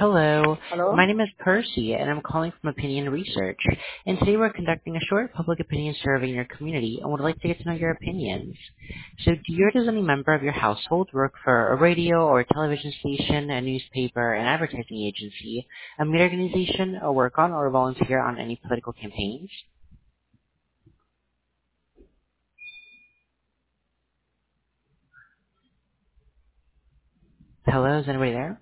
Hello, Hello? my name is Percy, and I'm calling from Opinion Research. And today we're conducting a short public opinion survey in your community and would like to get to know your opinions. So do you or does any member of your household work for a radio or a television station, a newspaper, an advertising agency, a media organization, or work on or volunteer on any political campaigns? Hello, is anybody there?